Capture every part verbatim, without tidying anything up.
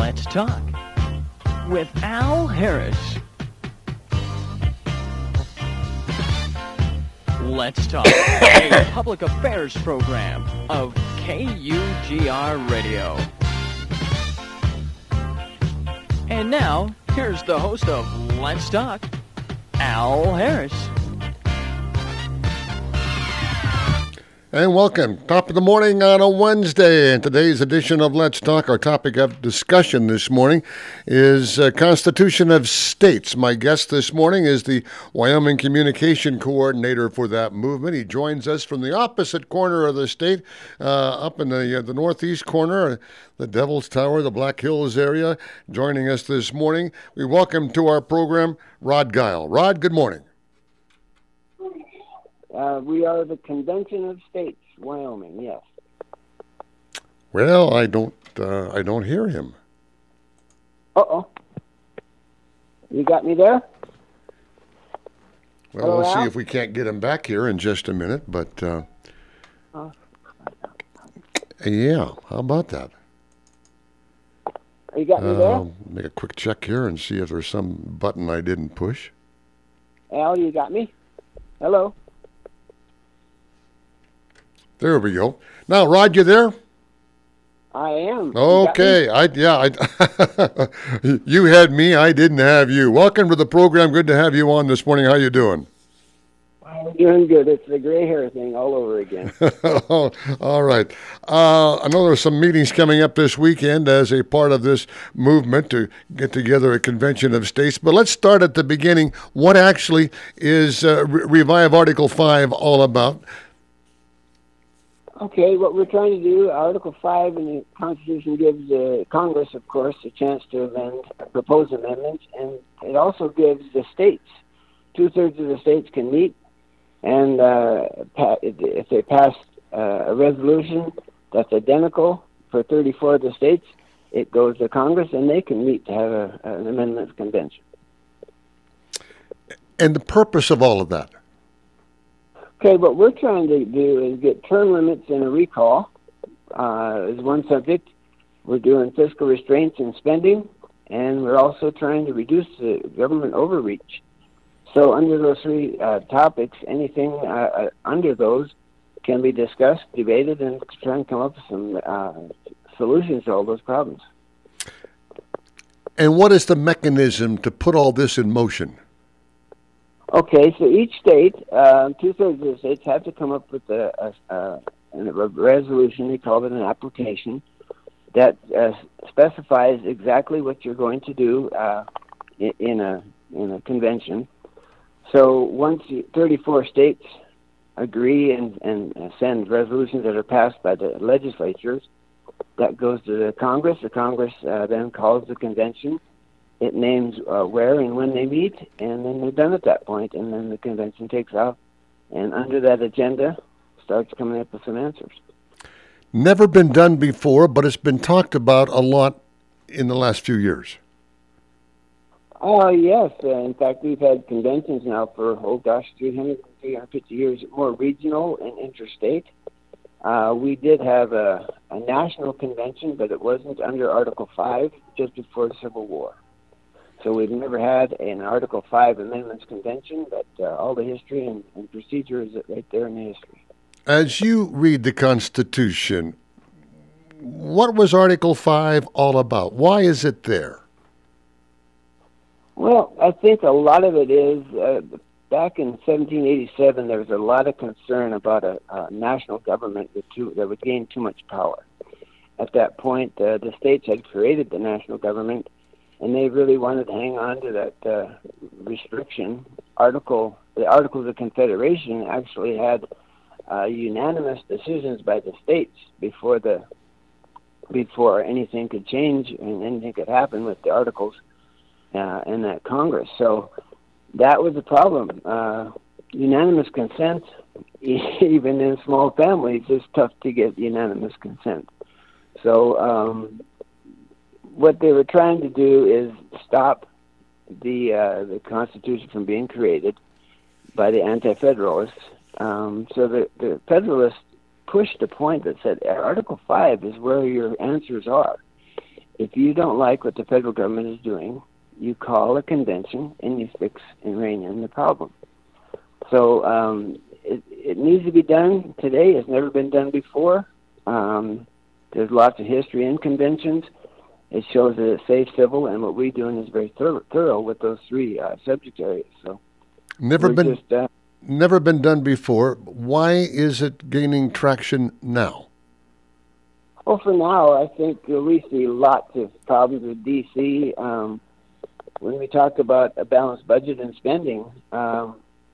Let's Talk with Al Harris. Let's Talk, a public affairs program of K U G R Radio. And now, here's the host of Let's Talk, Al Harris. And welcome. Top of the morning on a Wednesday. In today's edition of Let's Talk, our topic of discussion this morning is uh, Constitution of States. My guest this morning is the Wyoming Communication Coordinator for that movement. He joins us from the opposite corner of the state, uh, up in the, uh, the northeast corner, uh, the Devil's Tower, the Black Hills area. Joining us this morning, we welcome to our program Rod Guile. Rod, good morning. Uh, we are the Convention of States, Wyoming, yes. Well, I don't uh, I don't hear him. Uh-oh. You got me there? Well, Hello, we'll Al? see if we can't get him back here in just a minute, but uh, Uh, yeah, how about that? you got me Uh, there? I'll make a quick check here and see if there's some button I didn't push. Al, you got me? Hello? There we go. Now, Rod, you there? I am. You got Okay, I yeah, I, you had me. I didn't have you. Welcome to the program. Good to have you on this morning. How you doing? me? Doing good. It's the gray hair thing all over again. All right. Uh, I know there are some meetings coming up this weekend as a part of this movement to get together a convention of states. But let's start at the beginning. What actually is uh, Re- Revive Article five all about? Okay, what we're trying to do, Article five in the Constitution gives uh, Congress, of course, a chance to amend, propose amendments, and it also gives the states, two-thirds of the states can meet, and uh, pa- if they pass uh, a resolution that's identical for thirty-four of the states, it goes to Congress, and they can meet to have a, an amendments convention. And the purpose of all of that? Okay, what we're trying to do is get term limits and a recall uh, is one subject. We're doing fiscal restraints and spending, and we're also trying to reduce the government overreach. So under those three uh, topics, anything uh, uh, under those can be discussed, debated, and try and come up with some uh, solutions to all those problems. And what is the mechanism to put all this in motion? Okay, so each state, uh, two-thirds of the states have to come up with a, a, a, a resolution, they call it an application, that uh, specifies exactly what you're going to do uh, in, in a in a convention. So once you, thirty-four states agree and, and send resolutions that are passed by the legislatures, that goes to the Congress. The Congress uh, then calls the convention. It names uh, where and when they meet, and then they're done at that point, and then the convention takes off, and under that agenda starts coming up with some answers. Never been done before, but it's been talked about a lot in the last few years. Oh, yes. Uh, in fact, we've had conventions now for, oh gosh, three hundred, three hundred fifty years, more regional and interstate. Uh, we did have a, a national convention, but it wasn't under Article five, just before the Civil War. So we've never had an Article five Amendments Convention, but uh, all the history and, and procedure is right there in the history. As you read the Constitution, what was Article five all about? Why is it there? Well, I think a lot of it is, uh, back in seventeen eighty-seven, there was a lot of concern about a, a national government that, too, that would gain too much power. At that point, uh, the states had created the national government, and they really wanted to hang on to that uh, restriction. Article, the Articles of Confederation actually had uh, unanimous decisions by the states before the before anything could change and anything could happen with the Articles uh, in that Congress. So that was a problem. Uh, unanimous consent, even in small families, is tough to get unanimous consent. So um, what they were trying to do is stop the uh, the Constitution from being created by the Anti-Federalists. Um, so the, the Federalists pushed a point that said Article five is where your answers are. if you don't like what the federal government is doing, you call a convention and you fix and rein in the problem. So um, it, it needs to be done today. It's never been done before. Um, there's lots of history in conventions. It shows that it's safe, civil, and what we're doing is very thorough, thorough with those three uh, subject areas. So never been just, uh, never been done before. Why is it gaining traction now? Well, for now, I think we see lots of problems with D C. Um, when we talk about a balanced budget and spending, um,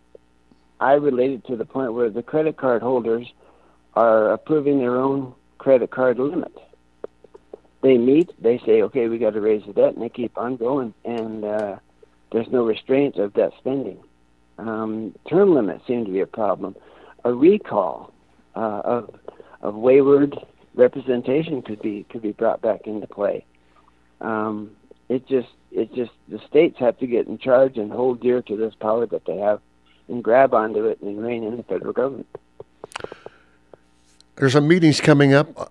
I related to the point where the credit card holders are approving their own credit card limit. They meet, they say, okay, we got to raise the debt, and they keep on going, and uh, there's no restraint of debt spending. Um, term limits seem to be a problem. A recall uh, of of wayward representation could be could be brought back into play. Um, it just it just the states have to get in charge and hold dear to this power that they have, and grab onto it and rein in the federal government. There's some meetings coming up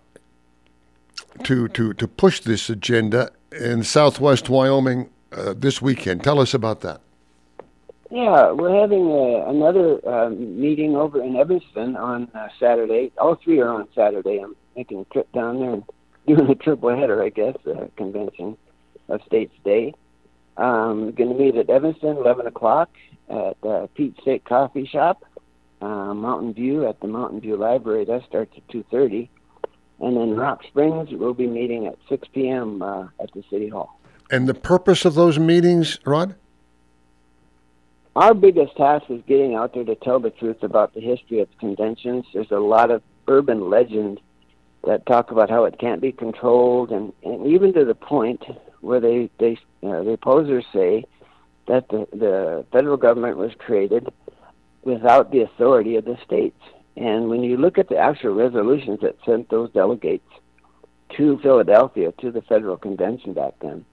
to to to push this agenda in Southwest Wyoming uh, this weekend. Tell us about that. Yeah, we're having a, another uh, meeting over in Evanston on uh, Saturday. All three are on Saturday. I'm making a trip down there and doing a triple header, I guess, uh, convention of States Day. Um, going to meet at Evanston, eleven o'clock, at uh, Pete's Steak Coffee Shop, uh, Mountain View at the Mountain View Library. That starts at two thirty. And then Rock Springs, we'll be meeting at six p.m. Uh, at the City Hall. And the purpose of those meetings, Rod? Our biggest task is getting out there to tell the truth about the history of conventions. There's a lot of urban legend that talk about how it can't be controlled, and, and even to the point where they, they uh, the opposers say that the, the federal government was created without the authority of the states. And when you look at the actual resolutions that sent those delegates to Philadelphia, to the federal convention back then,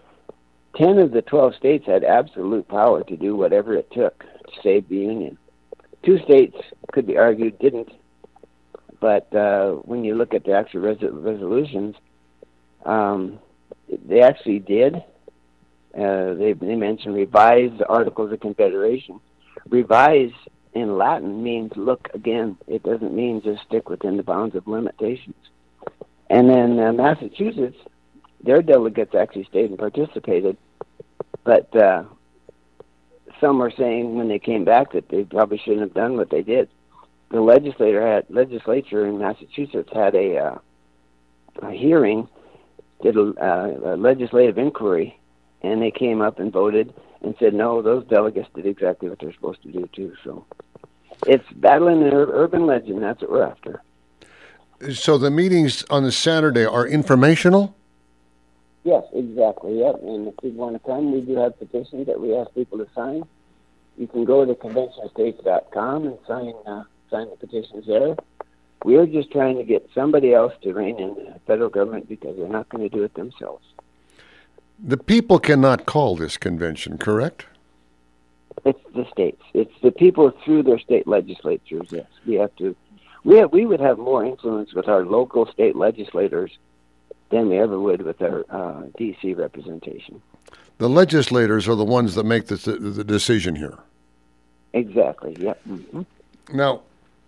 ten of the twelve states had absolute power to do whatever it took to save the Union. Two states, could be argued, didn't. But uh, when you look at the actual res- resolutions, um, they actually did. Uh, they, they mentioned revised Articles of Confederation. Revise in Latin means look again. It doesn't mean just stick within the bounds of limitations. And then uh, Massachusetts, their delegates actually stayed and participated, but uh, some were saying when they came back that they probably shouldn't have done what they did. The legislator had legislature in Massachusetts had a, uh, a hearing, did a, uh, a legislative inquiry, and they came up and voted and said no, those delegates did exactly what they're supposed to do too. So it's battling an ur- urban legend. That's what we're after. So the meetings on the Saturday are informational? Yes, exactly. Yep. And if people want to come, we do have petitions that we ask people to sign. You can go to convention states dot com and sign uh, sign the petitions there. We're just trying to get somebody else to rein in the federal government because they're not going to do it themselves. The people cannot call this convention, correct? It's the states. It's the people through their state legislatures. Yes, we have to. We have, we would have more influence with our local state legislators than we ever would with our uh, D C representation. The legislators are the ones that make the, the decision here. Exactly, yep. Mm-hmm. Now,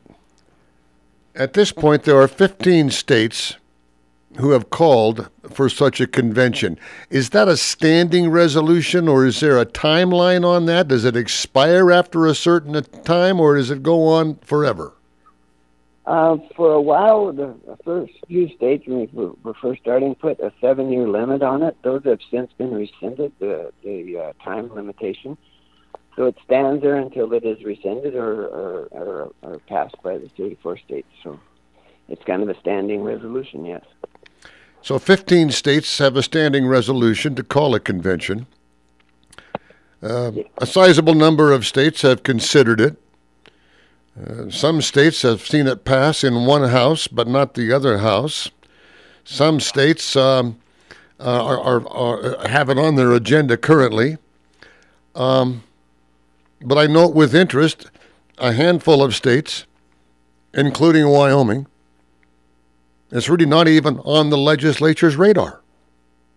at this point, there are fifteen states who have called for such a convention. Is that a standing resolution, or is there a timeline on that? Does it expire after a certain time, or does it go on forever? Uh, for a while, the first few states, when we were first starting, put a seven-year limit on it. Those have since been rescinded, the, the uh, time limitation. So it stands there until it is rescinded or, or, or, or passed by the thirty-four states. So it's kind of a standing resolution, yes. So fifteen states have a standing resolution to call a convention. Uh, a sizable number of states have considered it. Uh, some states have seen it pass in one house, but not the other house. Some states um, are, are, are have it on their agenda currently. Um, but I note with interest a handful of states, including Wyoming, it's really not even on the legislature's radar.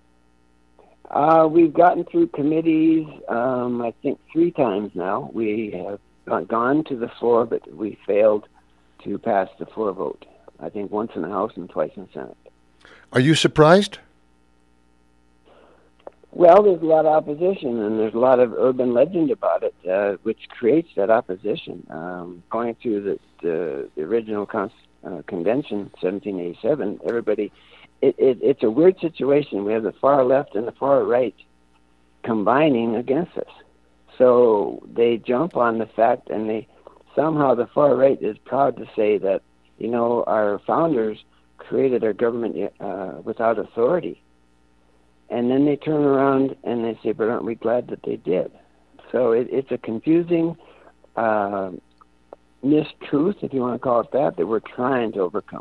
Uh, we've gotten through committees, um, I think, three times now. We have not gone to the floor, but we failed to pass the floor vote. I think once in the House and twice in the Senate. Are you surprised? Well, there's a lot of opposition, and there's a lot of urban legend about it, uh, which creates that opposition. Um, going through the, the, the original con- uh, convention, seventeen eighty-seven, everybody, it, it, it's a weird situation. We have the far left and the far right combining against us. So they jump on the fact, and they somehow the far right is proud to say that, you know, our founders created our government uh, without authority. And then they turn around and they say, but aren't we glad that they did? So it, it's a confusing uh, mistruth, if you want to call it that, that we're trying to overcome.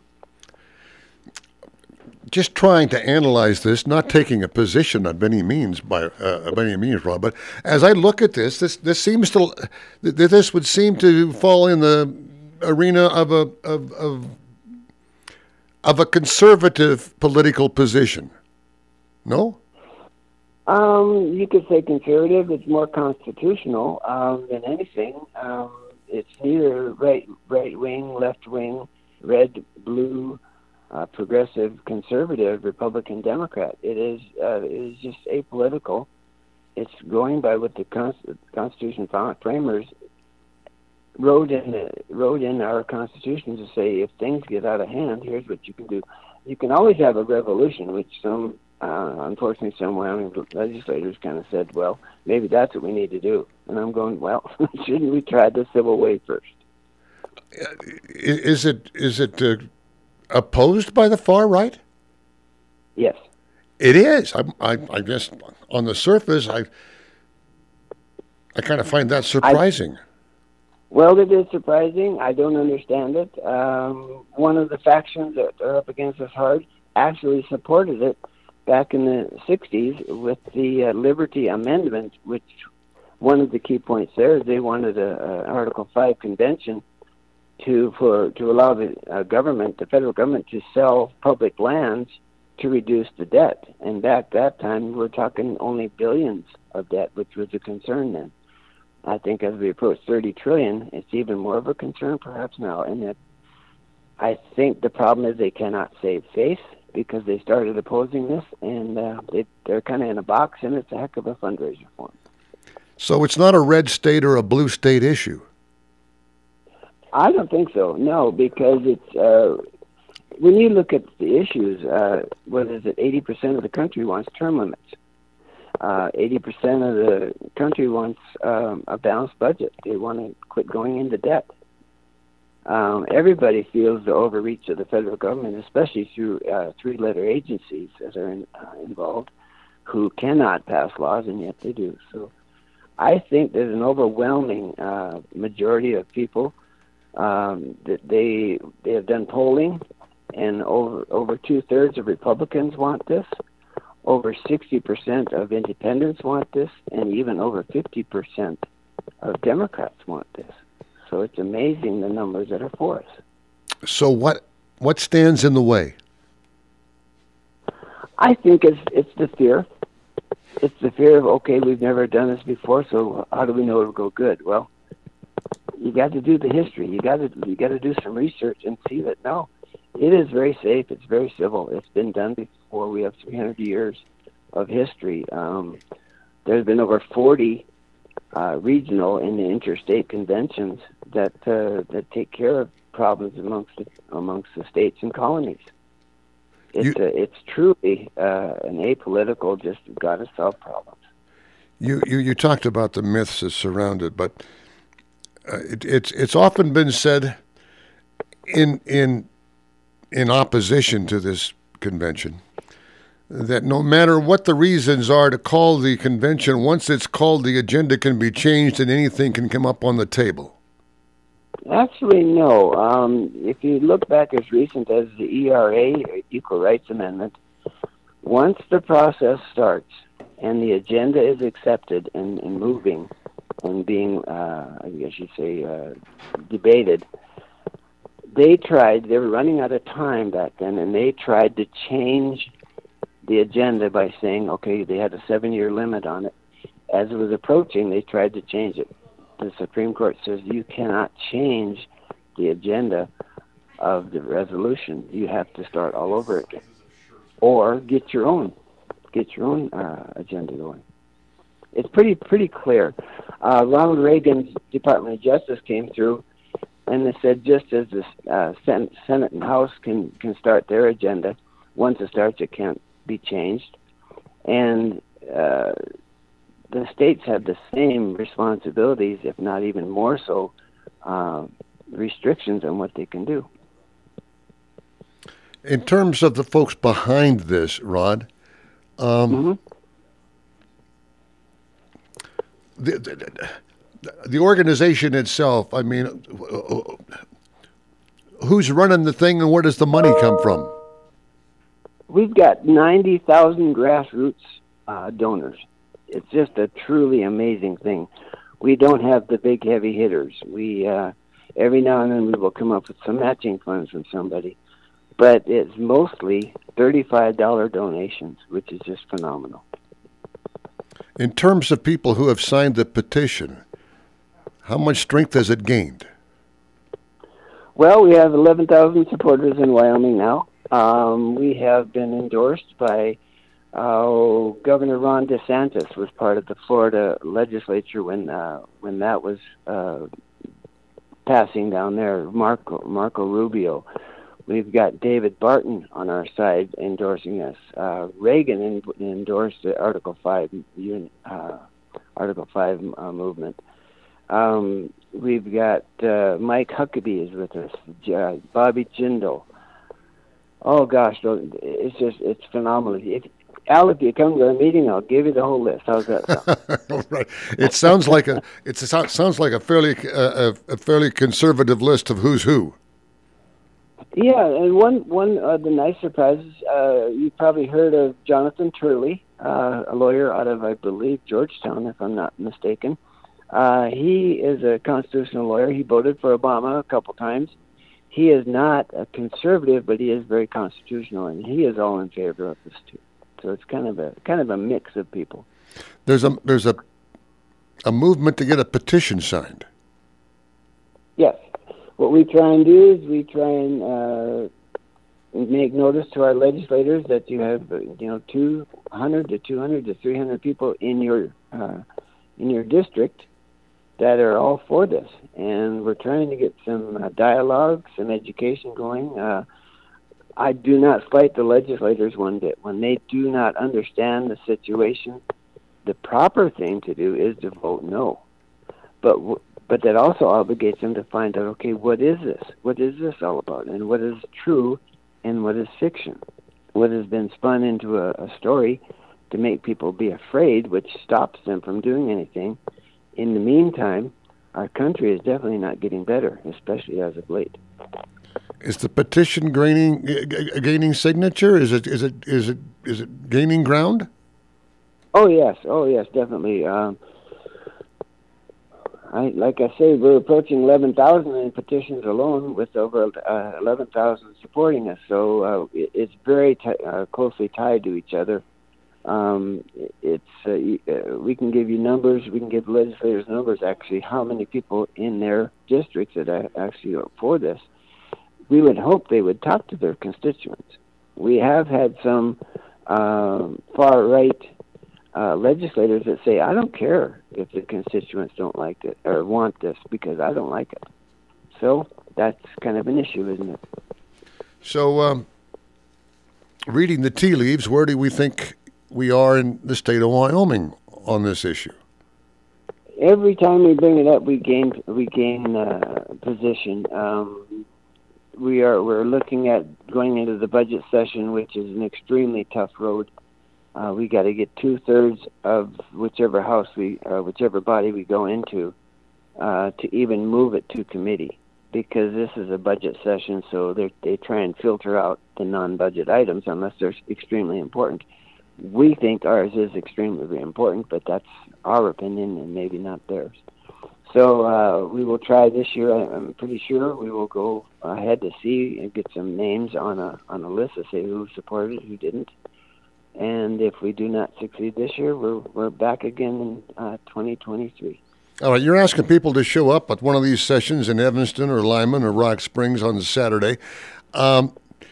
Just trying to analyze this, not taking a position of any means, by uh, by any means, Rob. But as I look at this, this this seems to this would seem to fall in the arena of a of of, of a conservative political position. No? Um, you could say conservative. It's more constitutional um, than anything. Um, it's neither right, right wing, left wing, red, blue, uh, progressive, conservative, Republican, Democrat. It is. Uh, it is just apolitical. It's going by what the Const- Constitution framers wrote in the, wrote in our Constitution to say, if things get out of hand, here's what you can do. You can always have a revolution, which some. Uh, unfortunately, some Wyoming legislators kind of said, well, maybe that's what we need to do. And I'm going, well, shouldn't we try the civil way first? Is it is it uh, opposed by the far right? Yes. It is. I, I, I guess on the surface, I I kind of find that surprising. I, well, it is surprising. I don't understand it. Um, one of the factions that are up against us hard actually supported it back in the sixties with the uh, Liberty Amendment, which one of the key points there is they wanted a, a Article five convention to for to allow the uh, government, the federal government, to sell public lands to reduce the debt. And back that time, we're talking only billions of debt, which was a concern then. I think as we approach thirty trillion, it's even more of a concern perhaps now. And it, I think the problem is they cannot save face, because they started opposing this, and uh, they, they're kind of in a box, and it's a heck of a fundraiser for them. So it's not a red state or a blue state issue? I don't think so, no, because it's uh, when you look at the issues, uh, what is it, eighty percent of the country wants term limits. Uh, eighty percent of the country wants um, a balanced budget. They want to quit going into debt. Um, everybody feels the overreach of the federal government, especially through uh, three-letter agencies that are in, uh, involved, who cannot pass laws, and yet they do. So I think there's an overwhelming uh, majority of people um, that they they have done polling, and over over two-thirds of Republicans want this, over sixty percent of independents want this, and even over fifty percent of Democrats want this. So it's amazing the numbers that are for us. So what what stands in the way? I think it's it's the fear. It's the fear of, okay, we've never done this before, so how do we know it'll go good? Well, you got to do the history. You got to you got to do some research and see that no, it is very safe. It's very civil. It's been done before. We have three hundred years of history. Um, there's been over forty uh, regional and interstate conventions that uh, that take care of problems amongst the, amongst the states and colonies. It's you, a, it's truly uh, an apolitical, just got to solve problems. You, you you talked about the myths that surround it, but uh, it, it's it's often been said in in in opposition to this convention that no matter what the reasons are to call the convention, once it's called, the agenda can be changed and anything can come up on the table. Actually, no. Um, if you look back as recent as the E R A, Equal Rights Amendment, once the process starts and the agenda is accepted and, and moving and being, uh, I guess you'd say, uh, debated, they tried, they were running out of time back then, and they tried to change the agenda by saying, okay, they had a seven-year limit on it. As it was approaching, they tried to change it. The Supreme Court says you cannot change the agenda of the resolution. You have to start all over again, or get your own, get your own uh, agenda going. It's pretty pretty clear. Uh, Ronald Reagan's Department of Justice came through, and they said just as the uh, Senate, Senate and House can can start their agenda, once it starts, it can't be changed, and uh, the states have the same responsibilities, if not even more so, uh, restrictions on what they can do. In terms of the folks behind this, Rod, um, Mm-hmm. the, the, the organization itself, I mean, who's running the thing and where does the money come from? We've got ninety thousand grassroots uh, donors. It's just a truly amazing thing. We don't have the big heavy hitters. We uh, every now and then we will come up with some matching funds from somebody, but it's mostly thirty-five dollars donations, which is just phenomenal. In terms of people who have signed the petition, how much strength has it gained? Well, we have eleven thousand supporters in Wyoming now. Um, we have been endorsed by uh, Governor Ron DeSantis. Was part of the Florida legislature when uh, when that was uh, passing down there. Marco Marco Rubio. We've got David Barton on our side endorsing us. Uh, Reagan en- endorsed the Article Five uh, Article Five uh, movement. Um, we've got uh, Mike Huckabee is with us. Uh, Bobby Jindal. Oh gosh, it's just it's phenomenal. If, Al, if you come to our meeting, I'll give you the whole list. How's that sound? Right. It sounds like a it sounds like a fairly uh, a, a fairly conservative list of who's who. Yeah, and one one of the nice surprises, uh, you've probably heard of Jonathan Turley, uh, a lawyer out of, I believe, Georgetown, if I'm not mistaken. Uh, he is a constitutional lawyer. He voted for Obama a couple times. He is not a conservative, but he is very constitutional, and he is all in favor of this too. So it's kind of a kind of a mix of people. There's a there's a a movement to get a petition signed. Yes. What we try and do is we try and uh, make notice to our legislators that you have, you know, two hundred to two hundred to three hundred people in your uh, in your district that are all for this, and we're trying to get some uh, dialogue, some education going. Uh, I do not fight the legislators one bit. When they do not understand the situation, the proper thing to do is to vote no. But w- but that also obligates them to find out, okay, what is this? What is this all about? And what is true and what is fiction? What has been spun into a, a story to make people be afraid, which stops them from doing anything. In the meantime, our country is definitely not getting better, especially as of late. Is the petition gaining gaining signature? Is it is it is it is it gaining ground? Oh yes, oh yes, definitely. Um, I, like I say, we're approaching eleven thousand in petitions alone, with over uh, eleven thousand supporting us. So uh, it, it's very t- uh, closely tied to each other. Um, it's uh, we can give you numbers. We can give legislators numbers. Actually, how many people in their districts that actually are for this? We would hope they would talk to their constituents. We have had some um, far right uh, legislators that say, "I don't care if the constituents don't like it or want this because I don't like it." So that's kind of an issue, isn't it? So, um, reading the tea leaves, where do we think we are in the state of Wyoming on this issue? Every time we bring it up, we gain we gain uh, position. Um, we are we're looking at going into the budget session, which is an extremely tough road. Uh, we got to get two thirds of whichever house we, uh, whichever body we go into, uh, to even move it to committee, because this is a budget session. So they they try and filter out the non-budget items unless they're extremely important. We think ours is extremely important, but that's our opinion and maybe not theirs. So uh, we will try this year. I'm pretty sure we will go ahead to see and get some names on a on a list to say who supported it, who didn't. And if we do not succeed this year, we're we're back again in uh, twenty twenty-three. All right, you're asking people to show up at one of these sessions in Evanston or Lyman or Rock Springs on Saturday. Um,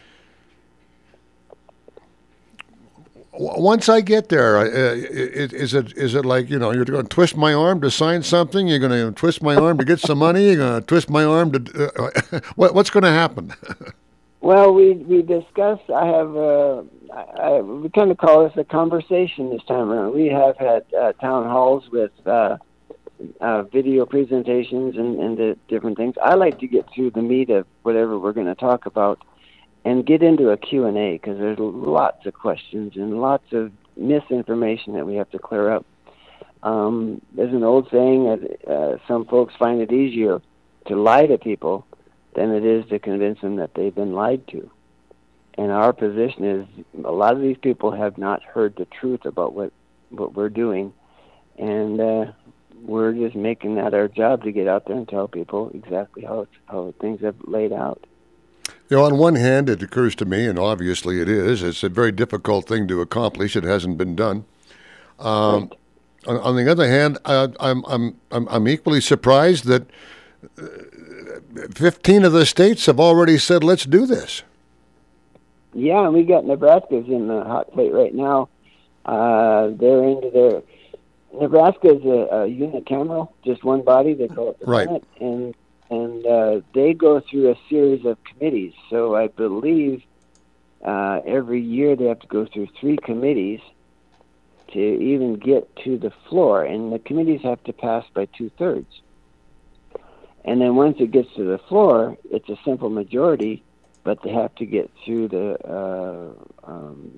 once I get there, uh, is it is it like, you know, you're going to twist my arm to sign something? You're going to twist my arm to get some money? You're going to twist my arm to uh, what, what's going to happen? Well, we we discussed. I have. Uh, I, I, we kind of call this a conversation this time around. We have had uh, town halls with uh, uh, video presentations and, and the different things. I like to get through the meat of whatever we're going to talk about and get into a Q and A, because there's lots of questions and lots of misinformation that we have to clear up. Um, there's an old saying that uh, some folks find it easier to lie to people than it is to convince them that they've been lied to. And our position is a lot of these people have not heard the truth about what, what we're doing, and uh, we're just making that our job to get out there and tell people exactly how it's, how things have laid out. You know, on one hand, it occurs to me, and obviously it is, it's a very difficult thing to accomplish. It hasn't been done. Um, Right. on, on the other hand, uh, I'm, I'm, I'm, I'm equally surprised that uh, fifteen of the states have already said, let's do this. Yeah, and we got Nebraska's in the hot plate right now. Uh, they're into their Nebraska is a, a unicameral, just one body. They call it the Right. Senate, and and uh, they go through a series of committees. So I believe uh, every year they have to go through three committees to even get to the floor, and the committees have to pass by two thirds. And then once it gets to the floor, it's a simple majority, but they have to get through the, uh, um,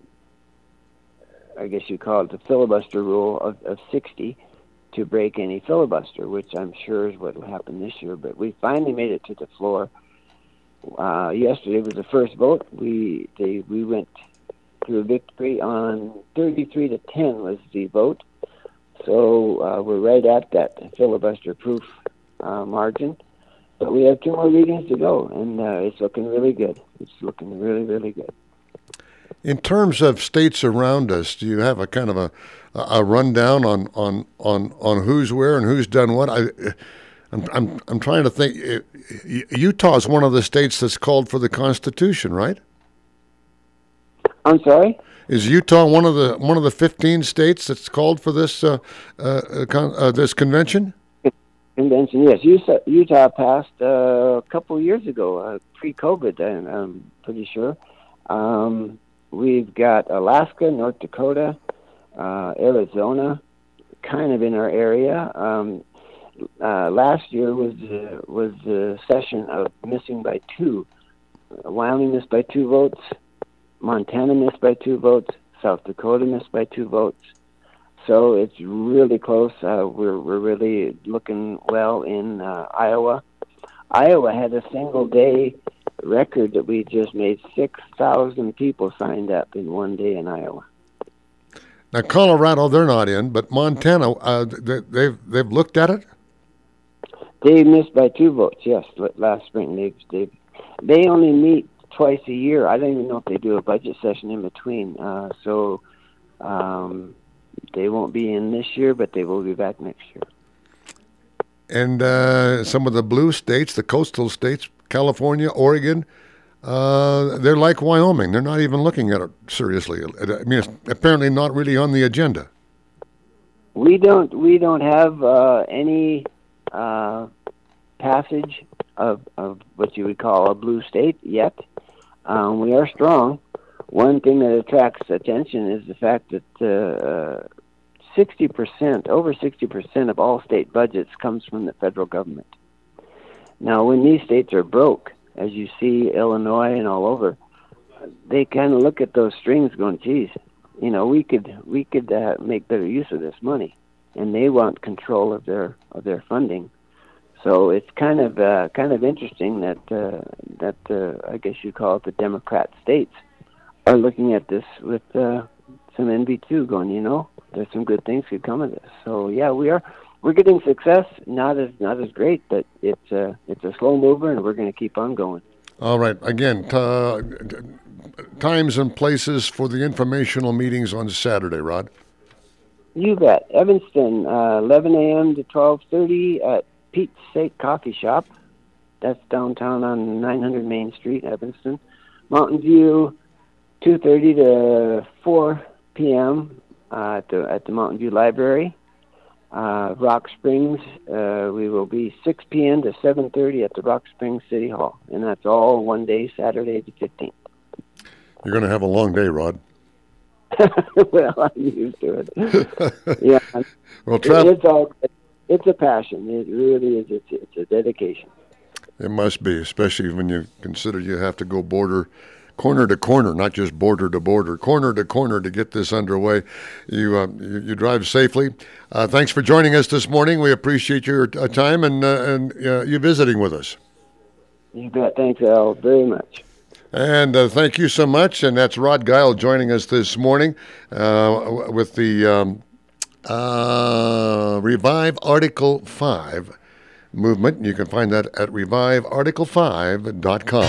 I guess you call it the filibuster rule of, of sixty to break any filibuster, which I'm sure is what will happen this year. But we finally made it to the floor. Uh, yesterday was the first vote. We they we went to a victory on thirty-three to ten was the vote. So uh, we're right at that filibuster-proof uh, margin. But we have two more readings to go, and uh, it's looking really good. It's looking really, really good. In terms of states around us, do you have a kind of a, a rundown on, on, on, on who's where and who's done what? I, I'm, I'm, I'm trying to think. Utah is one of the states that's called for the Constitution, right? I'm sorry? Is Utah one of the one of the fifteen states that's called for this uh, uh, con- uh, this convention? Convention, yes. Utah, Utah passed uh, a couple years ago, uh, pre-COVID, I'm, I'm pretty sure. Um, we've got Alaska, North Dakota, uh, Arizona, kind of in our area. Um, uh, last year was uh, was the session of missing by two. Wyoming missed by two votes. Montana missed by two votes. South Dakota missed by two votes. So it's really close. Uh, we're we're really looking well in uh, Iowa. Iowa had a single day record that we just made. Six thousand people signed up in one day in Iowa. Now Colorado, they're not in, but Montana, uh, they, they've they've looked at it. They missed by two votes. Yes, last spring. They they they only meet twice a year. I don't even know if they do a budget session in between. Uh, so. Um, They won't be in this year, but they will be back next year. And uh, some of the blue states, the coastal states, California, Oregon, uh, they're like Wyoming. They're not even looking at it seriously. I mean, it's apparently not really on the agenda. We don't. We don't have uh, any uh, passage of of what you would call a blue state yet. Um, we are strong. One thing that attracts attention is the fact that uh, sixty percent, over sixty percent of all state budgets comes from the federal government. Now, when these states are broke, as you see Illinois and all over, they kind of look at those strings going, geez, you know, we could we could uh, make better use of this money, and they want control of their of their funding. So it's kind of uh, kind of interesting that uh, that uh, I guess you call it the Democrat states are looking at this with uh, some envy too, going, you know, there's some good things could come of this. So yeah, we are we're getting success, not as not as great, but it's a it's a slow mover, and we're going to keep on going. All right. Again, uh, times and places for the informational meetings on Saturday, Rod? You bet. Evanston, uh, eleven a.m. to twelve thirty at Pete's Steak Coffee Shop. That's downtown on nine hundred Main Street, Evanston. Mountain View, two thirty to four p.m. Uh, at, the, at the Mountain View Library. Uh, Rock Springs, uh, we will be six p.m. to seven thirty at the Rock Springs City Hall. And that's all one day, Saturday the fifteenth. You're going to have a long day, Rod. Well, I'm used to it. Yeah. Well, tra- it's all, it's a passion. It really is. It's, it's a dedication. It must be, especially when you consider you have to go border, corner to corner, not just border to border, corner to corner to get this underway. You uh, you, you drive safely. Uh, thanks for joining us this morning. We appreciate your uh, time and uh, and uh, you visiting with us. You bet. Thanks, Al, very much. And uh, thank you so much. And that's Rod Geil joining us this morning uh, with the um, uh, Revive Article five movement. You can find that at revive article five dot com.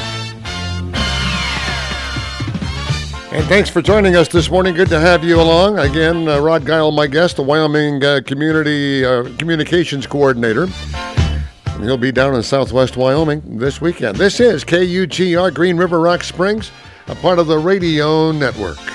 And thanks for joining us this morning. Good to have you along. Again, uh, Rod Geil, my guest, the Wyoming uh, Community uh, Communications Coordinator. And he'll be down in southwest Wyoming this weekend. This is K U G R, Green River Rock Springs, a part of the Radio Network.